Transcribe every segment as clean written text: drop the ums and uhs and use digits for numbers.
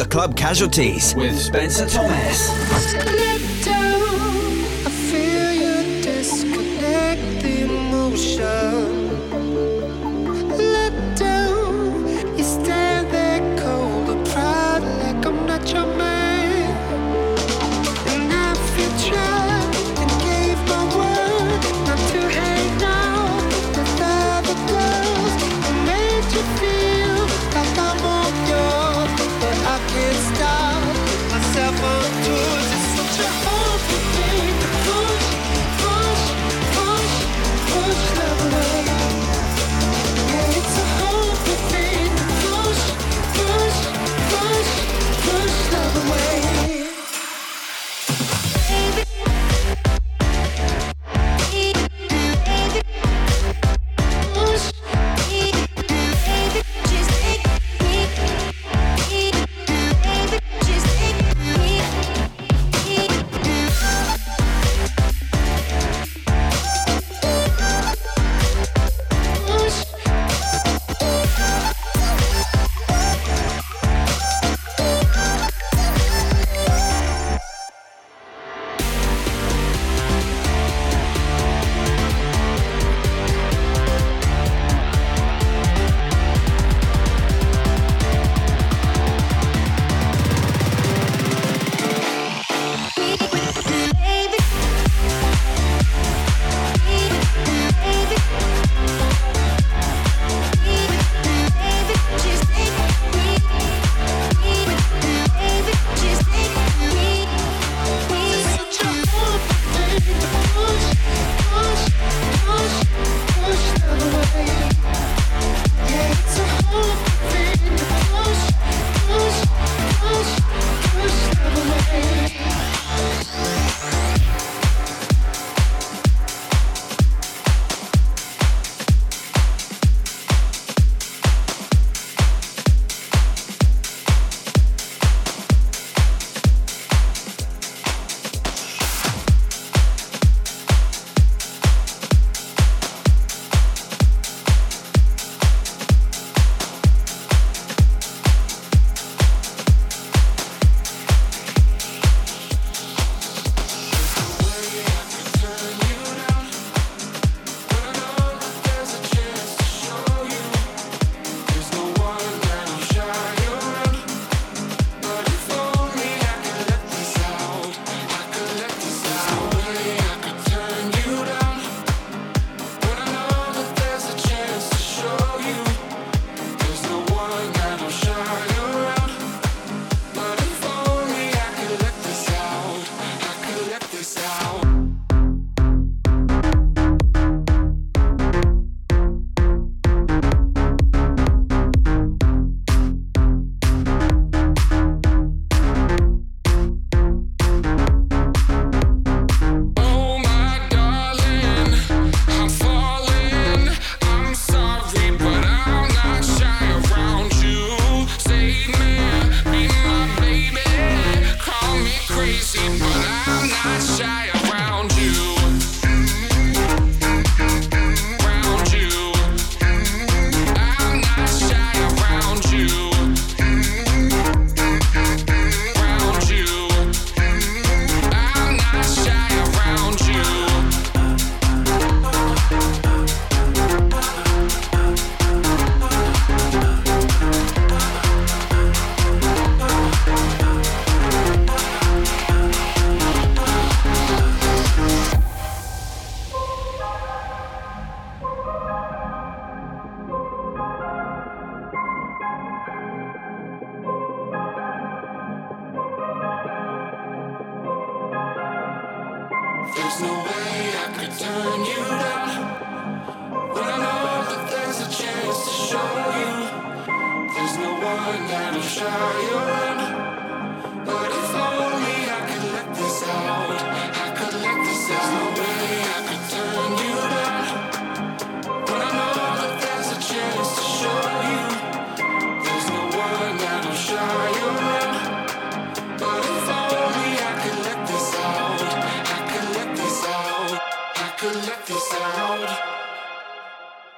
the Club Casualties with Spencer Thomas. Let down, I feel you disconnect the emotion. Let down, you stand there cold and proud like I'm not your man. And if you tried and gave my word not to hang out with other girls, it made you feel like I'm on yours, but I can't stop myself on tours. It's such a hard thing to push love away. Yeah, it's a hard thing to push love away.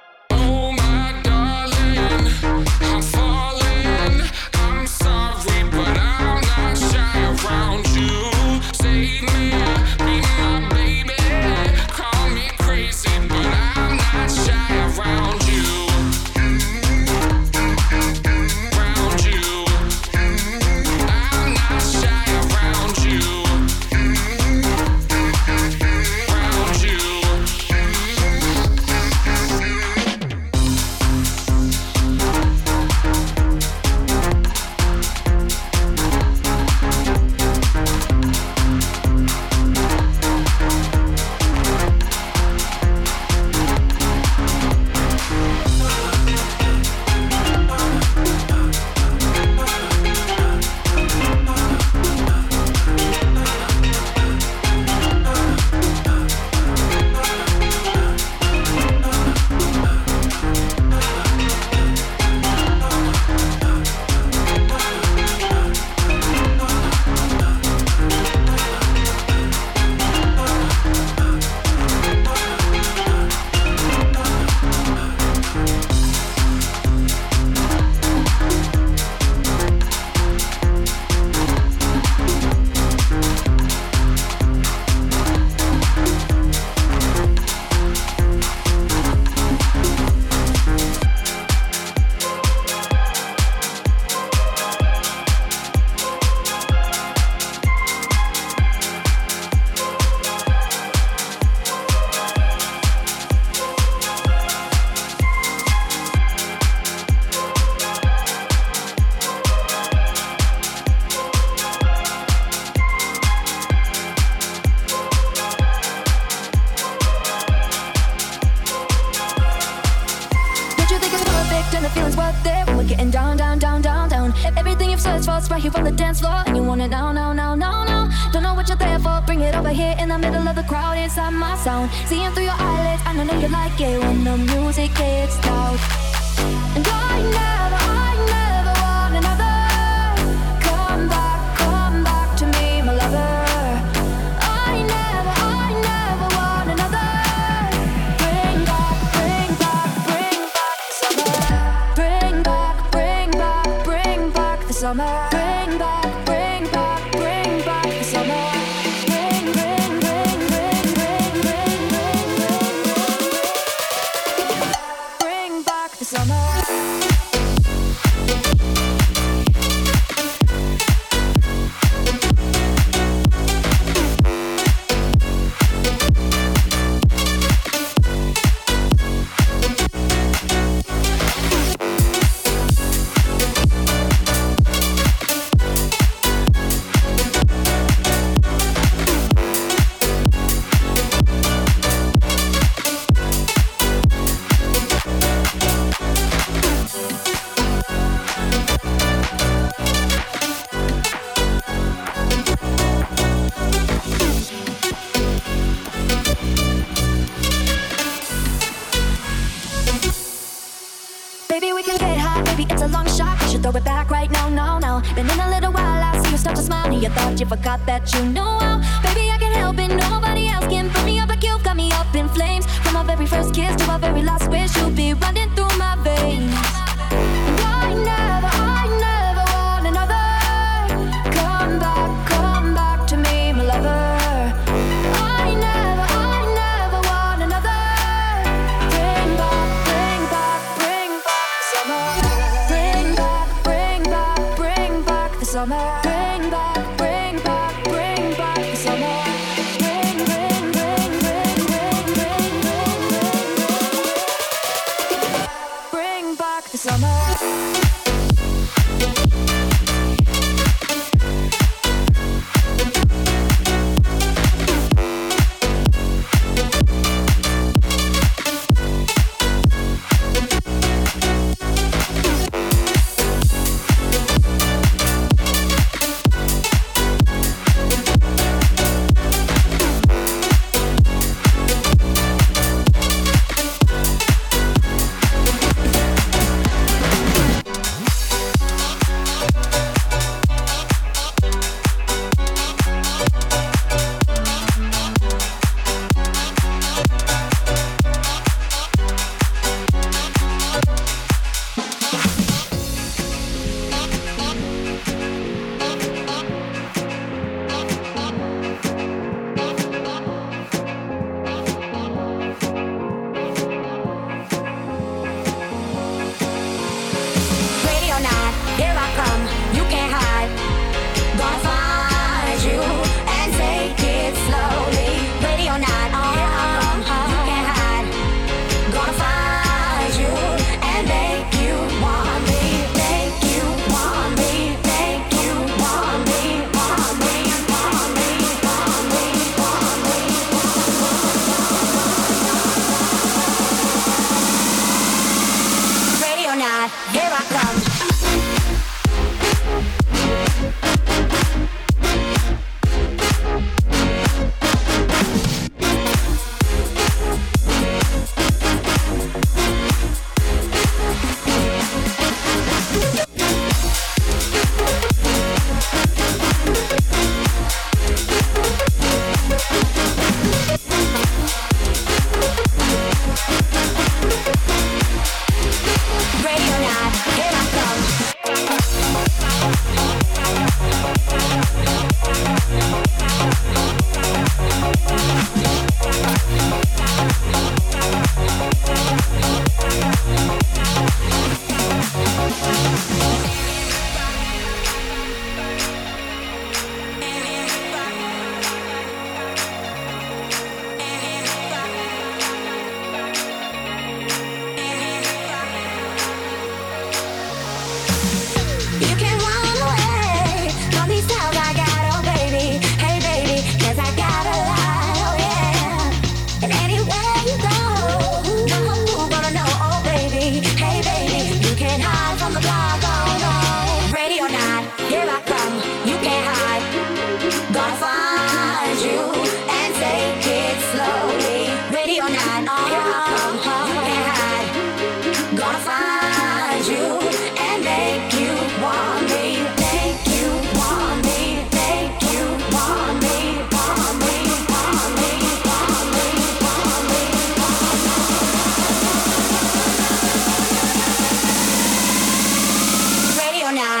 Oh my darling, I'm falling. I'm sorry, search for, it's right here on the dance floor. And you want it now, now, now, now, now. Don't know what you're there for, bring it over here in the middle of the crowd inside my sound. Seeing through your eyelids, I know you like it when the music gets loud. And I never want another. Come back to me, my lover. I never want another. Bring back the summer. Bring back the summer. Bring back the summer. Bring back the summer. You forgot that you know how. Baby, I can't help it, nobody else can burn me up like you've got me up in flames. From our very first kiss to our very last wish, you'll be running through my veins. And I never want another. Come back to me, my lover. I never want another. Bring back summer. Bring back the summer. Bring back the summer. Bring back the summer.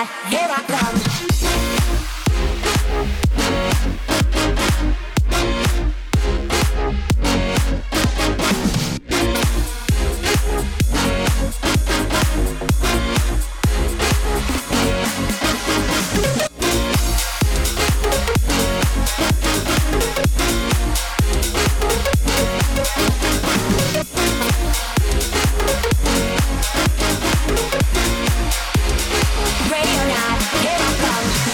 not, here I come. Radio night, here I come.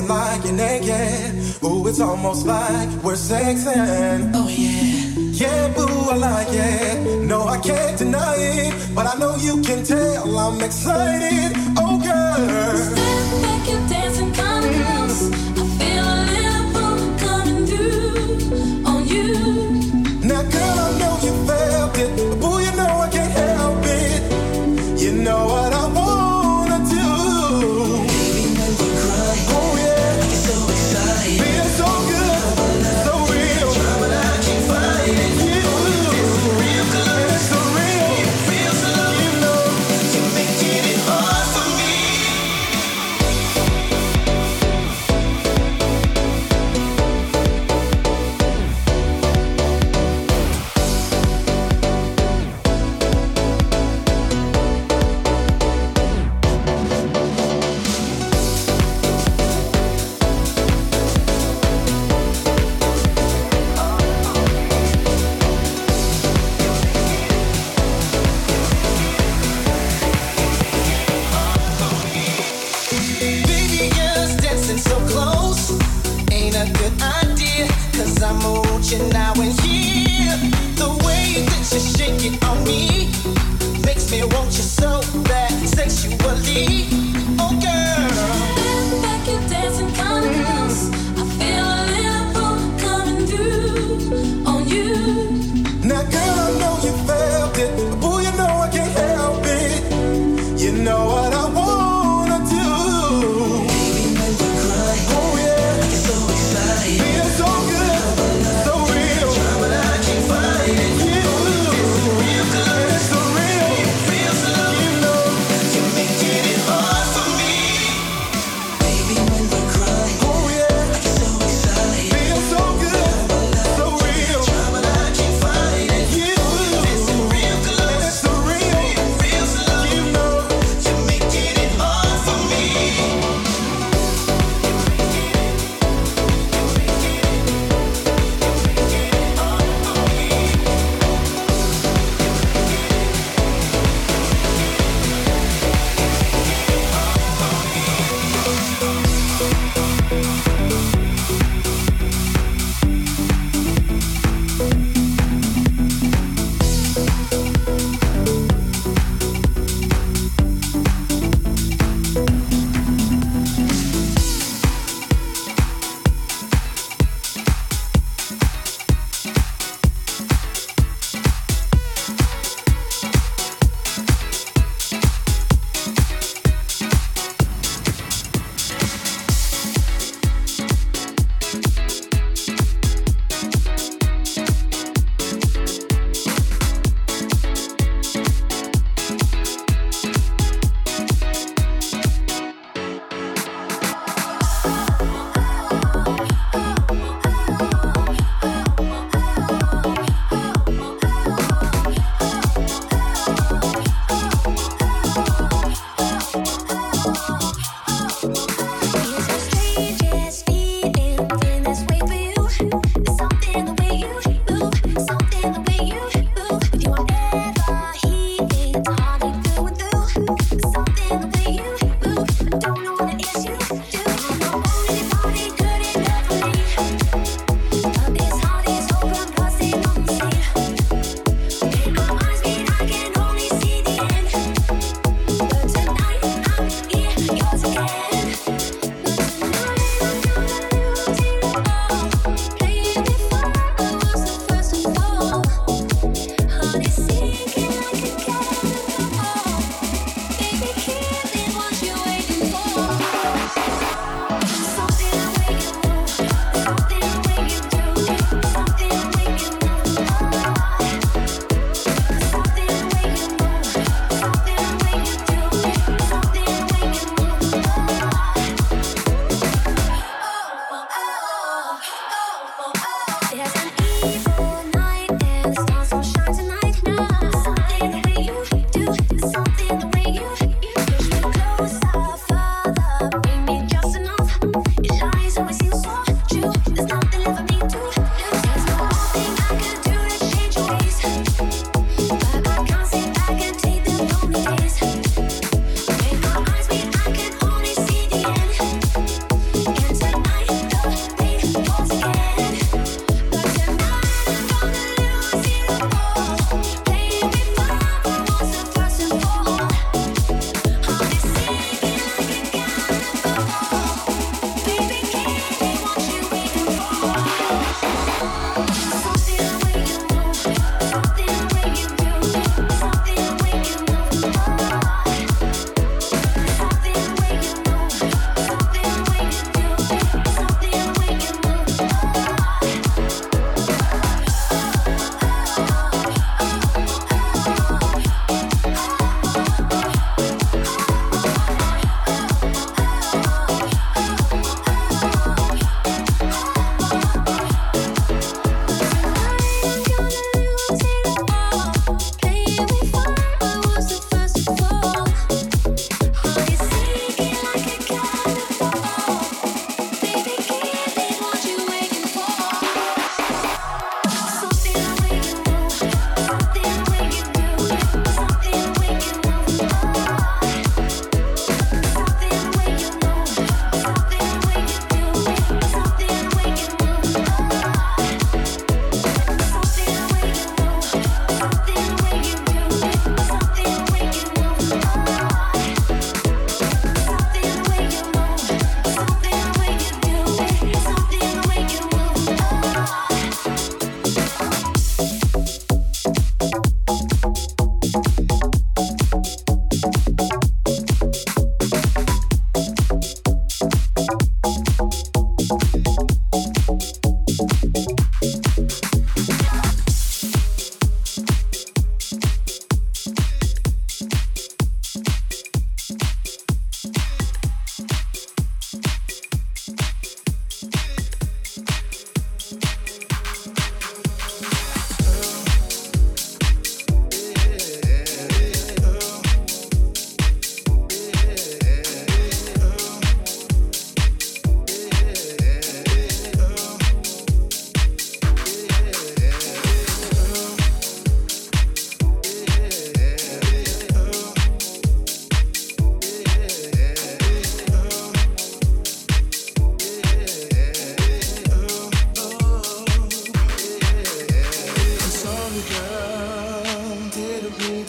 dancing like you're naked. Ooh, it's almost like we're sexing. Oh yeah. Yeah, boo, I like it. No, I can't deny it, but I know you can tell I'm excited. Oh, girl. Stand back, you're dancing kind of close. I feel a little pull coming through on you. Now, girl, I know you felt it, but boo, you know I can't help it. You know what I wanna do. Baby, when you cry, oh yeah, I get so excited. Feeling so good, so real. Try, but I can't fight it. It's so real good, it's so real. It feels so, you know, you're making it hard for me.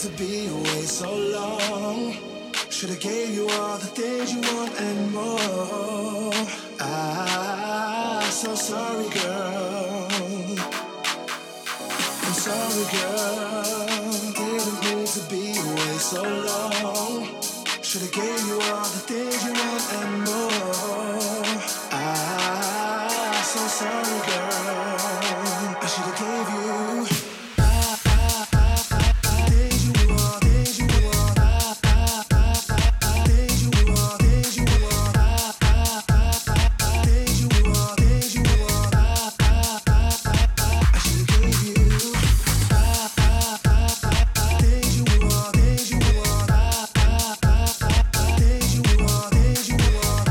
to be away so long. Should've gave you all the things you want and more. So sorry, girl. I'm sorry, girl. Didn't mean to be away so long. Should've gave you all the things you want and more. So sorry, girl. I should've gave you things you want, things you want, things you want, things you want, things you want, things you want. I should've gave you things you want, things you want, things you want, things you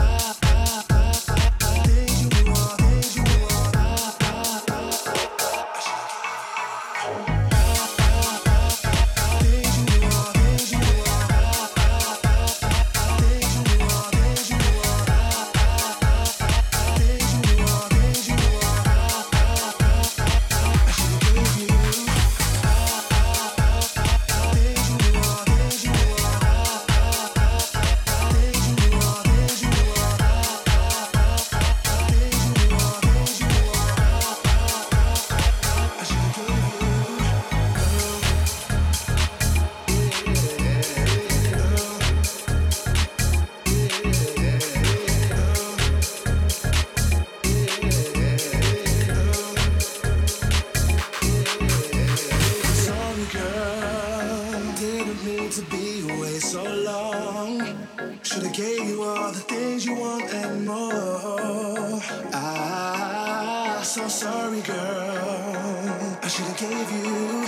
So sorry, girl. I should've gave you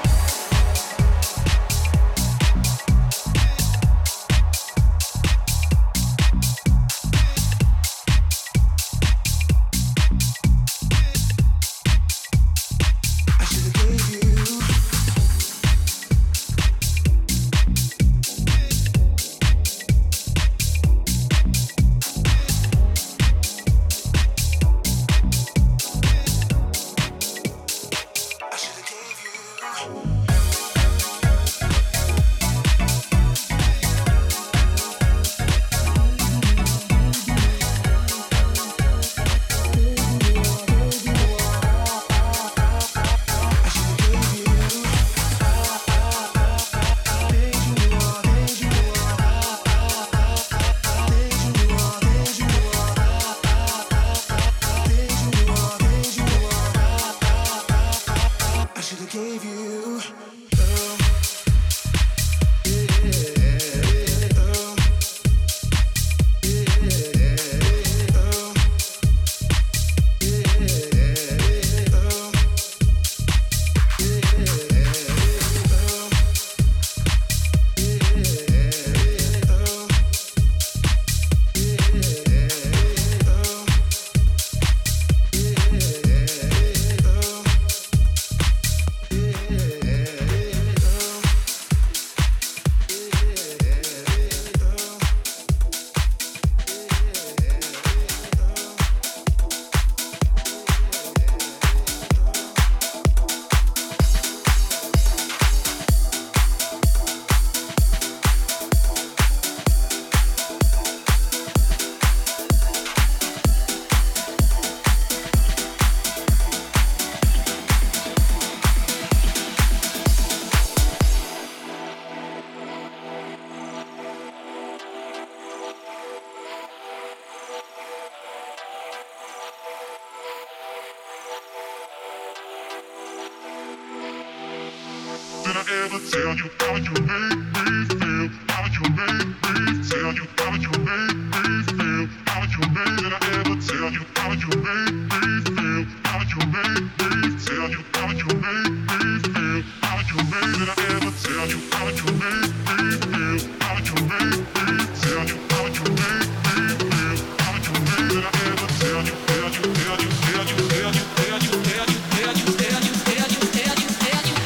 Did I ever tell you how you make me feel? How you make me tell you how you make me feel? How you make? Did I ever tell you how you make me feel? How you make me tell you how you make me feel? How you make? Did I ever tell you how you make me feel? How you make me tell you how you make me feel? How you make? Did I ever tell you? Tell you? Tell you? Tell you? Tell you? Tell you? Tell you? Tell you? Tell you? Tell you? Tell you? Tell you?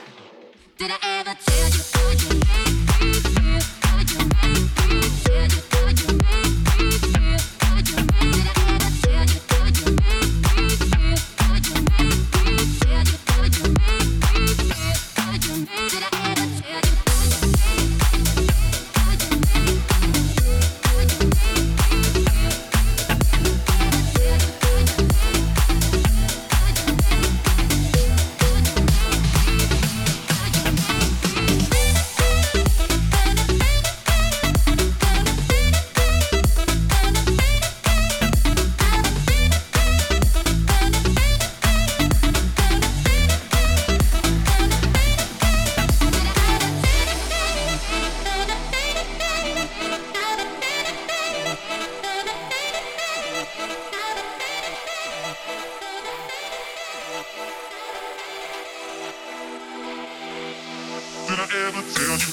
Did I ever tell you how you make me feel? How you make me tell you how you make me feel? How you make? Did I ever tell you how you make me feel? How you make me tell you how you make me feel? How you make? Did I ever tell you?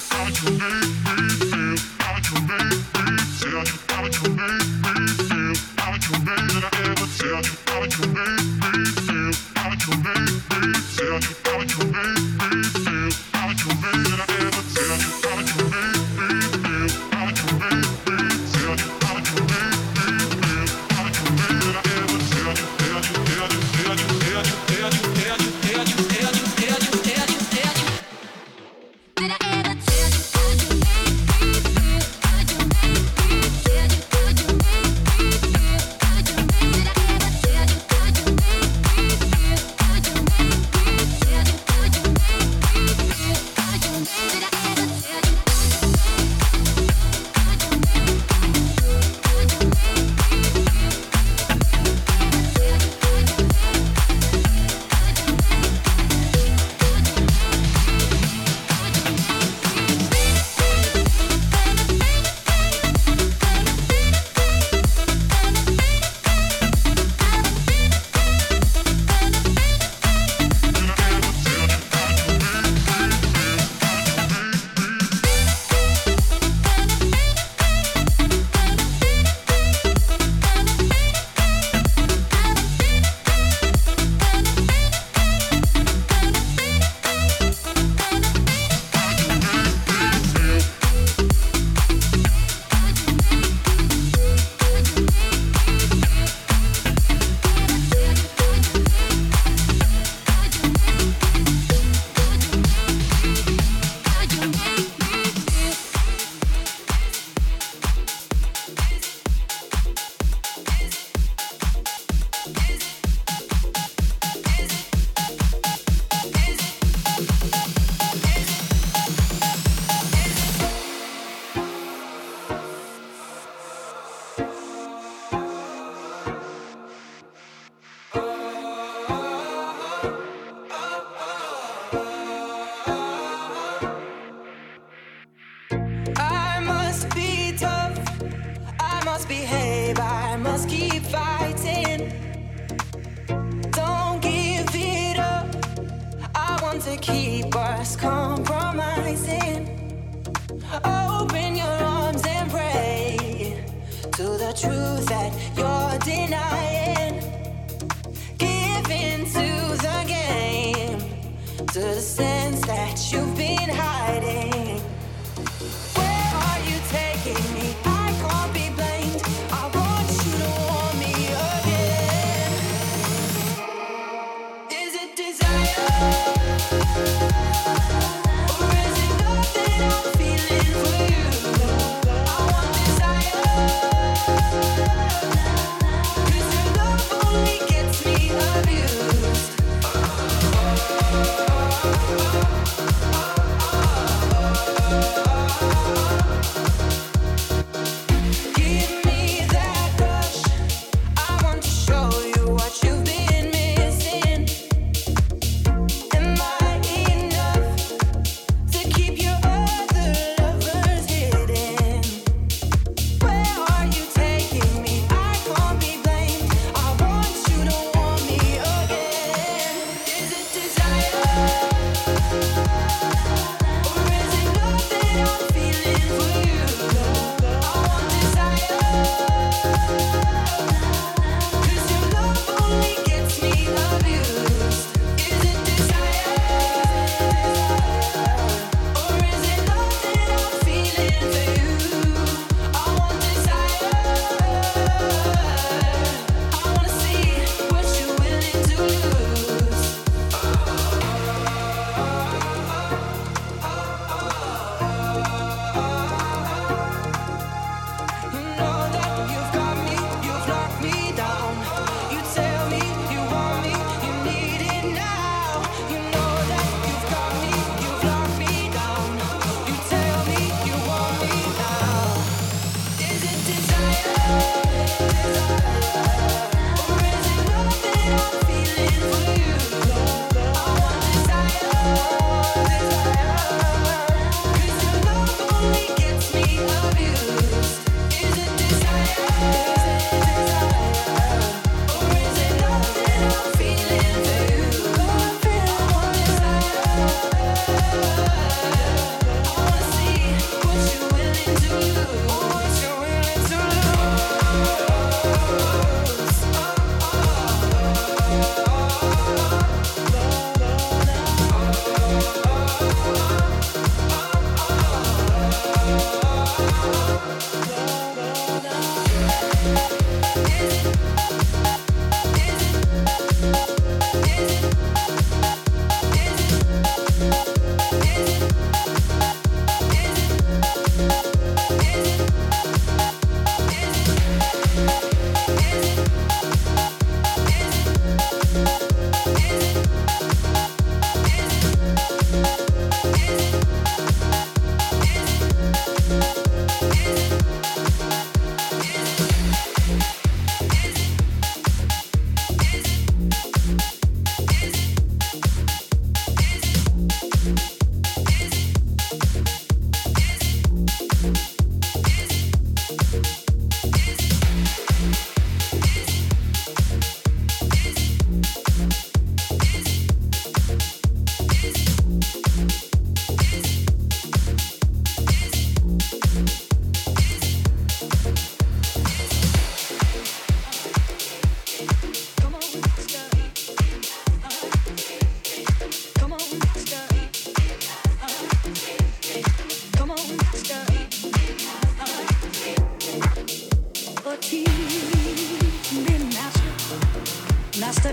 Gets me abused.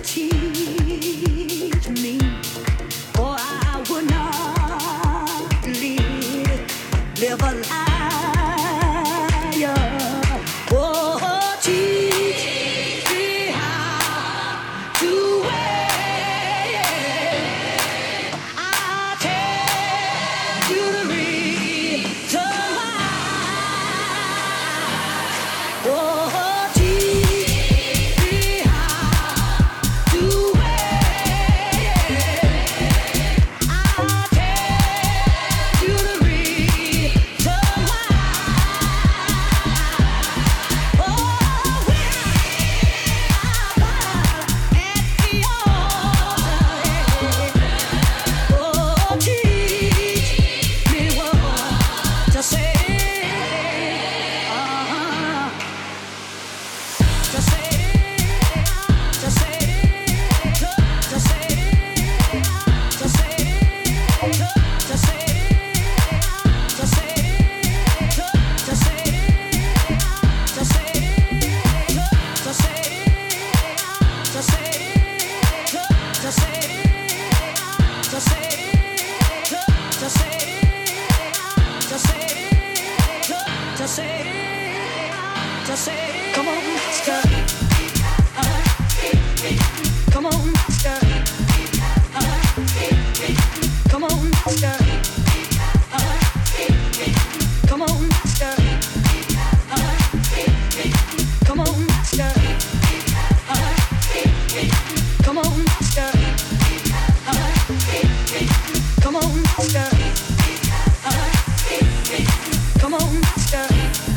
teach me, or I would not live a liar. Oh, teach me how to wait. I'll tell you the reason why. Oh, teach me how to wait. I'll tell you the reason why. Oh, when I bow at the altar, oh, teach me what to say. Come on, master. Come on, master. Come on, master. Come on, master. Come on, master. Come on, master. Come on, master. Come on, master.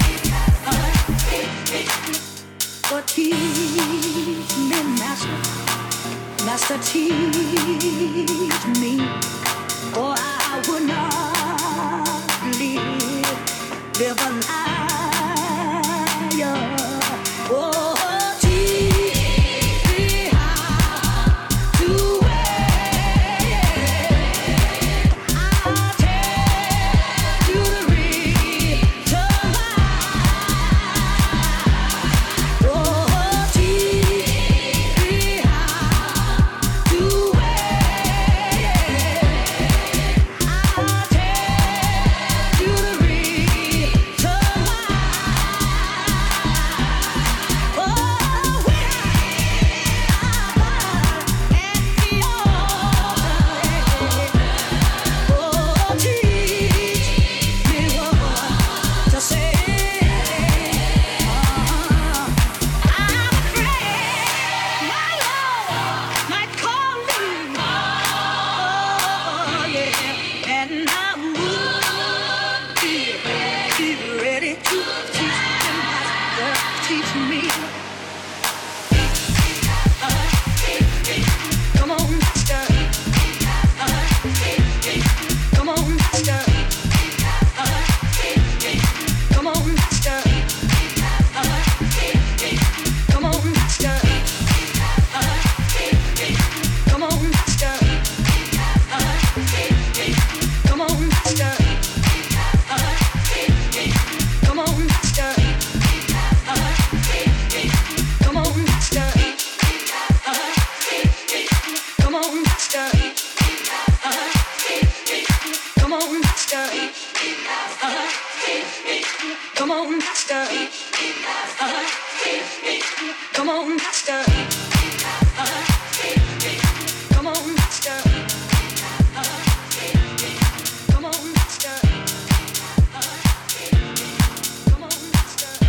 But teach me, master. Master, teach me, or I would not live a liar. Oh, teach me how to wait. I'll tell you the reason why. Oh, teach me how to wait. I'll tell you the reason why. Oh, when I bow at the altar, oh, teach me what to say. I'm afraid my Lord might call me. Oh, yeah, and I would be ready to teach him, master, teach me. Come on, master. Come on, master. Come on, master. Come on, master. Come on, master. Come on, master. Come on, master. Come on, master. Come on, master. Come on, master. Come on, master. Come on, master. Come on, master. Come on, master. Come on, master.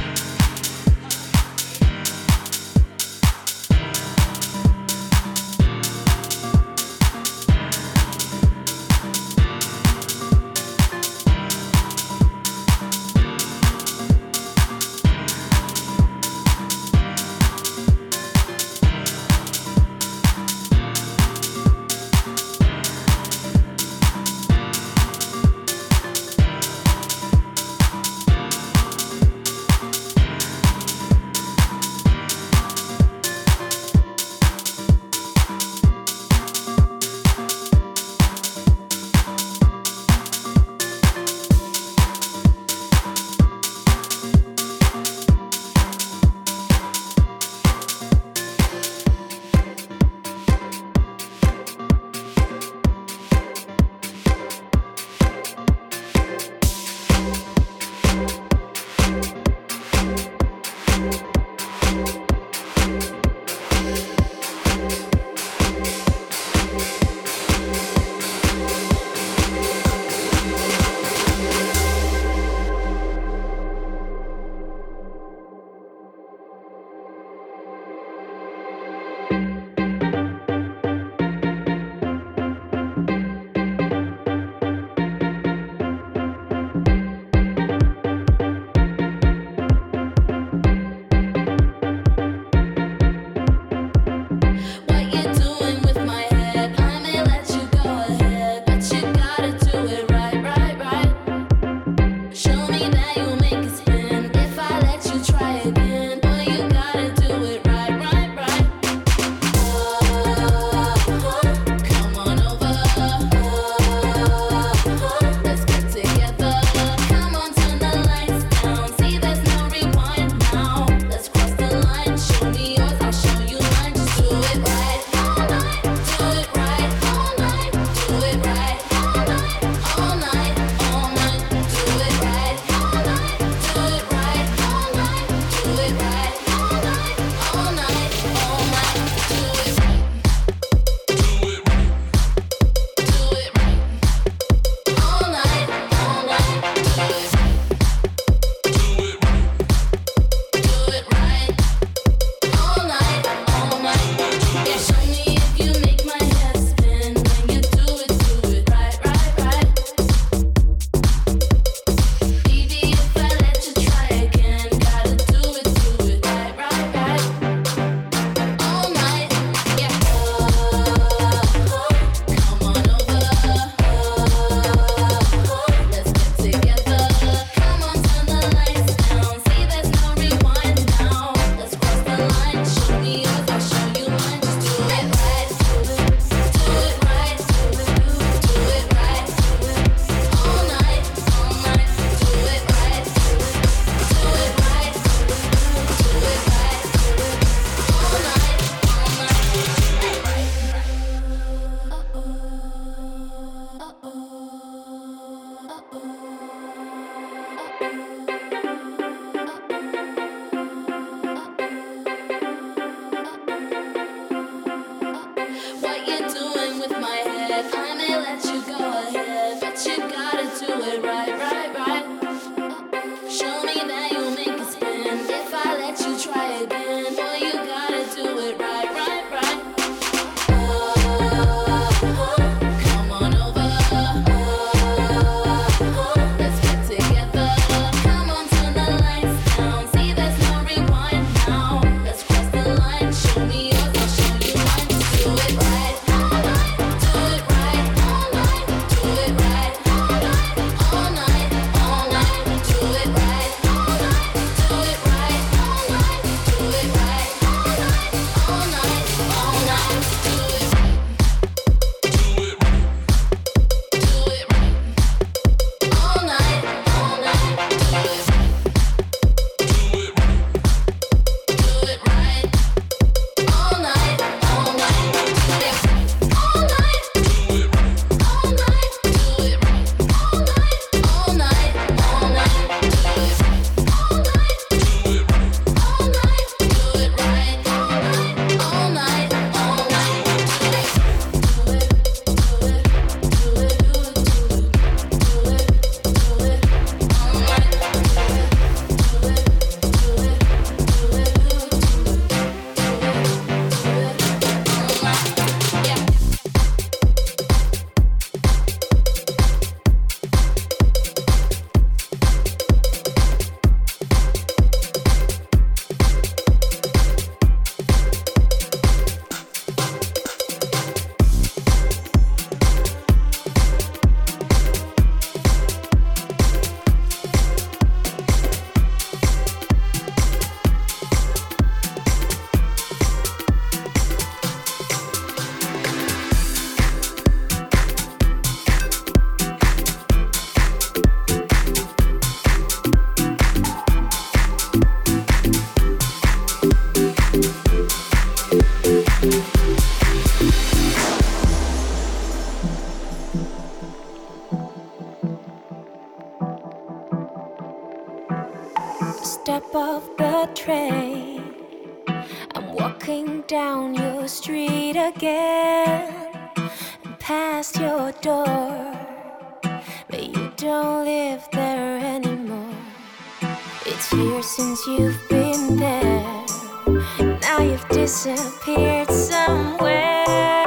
step off the train. I'm walking down your street again, and past your door, but you don't live there anymore. It's years since you've been there. Now you've disappeared somewhere,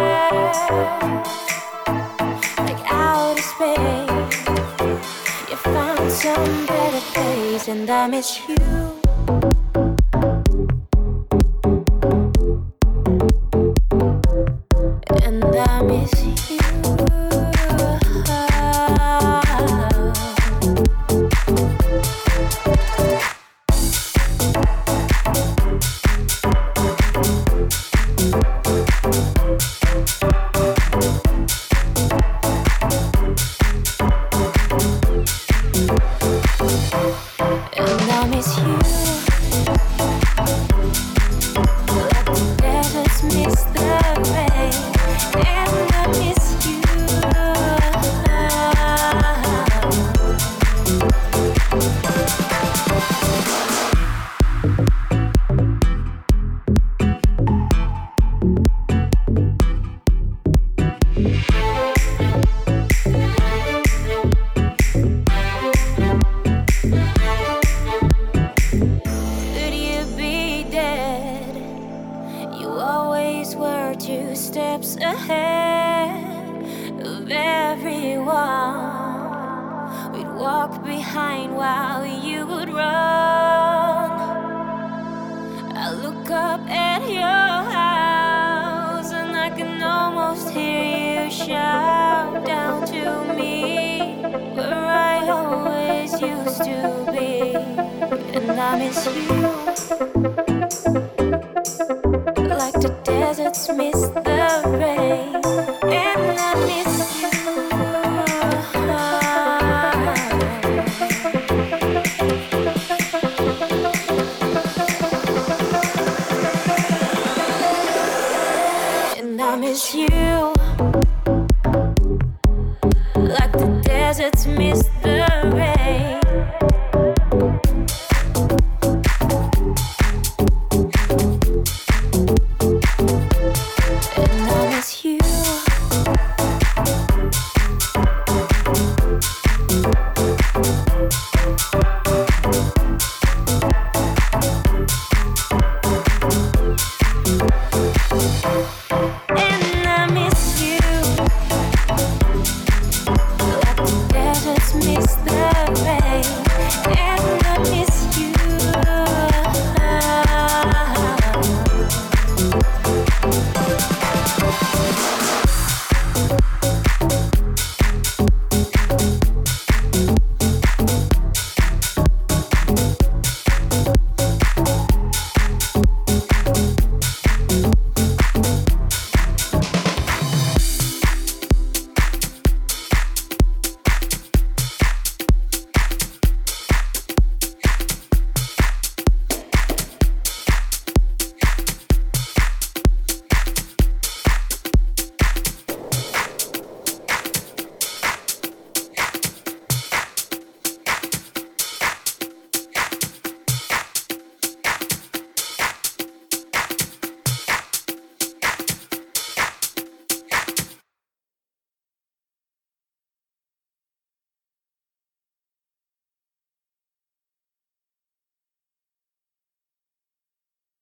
like outer space. You found some better place, and I miss you. And I miss you. Used to be, and I miss you.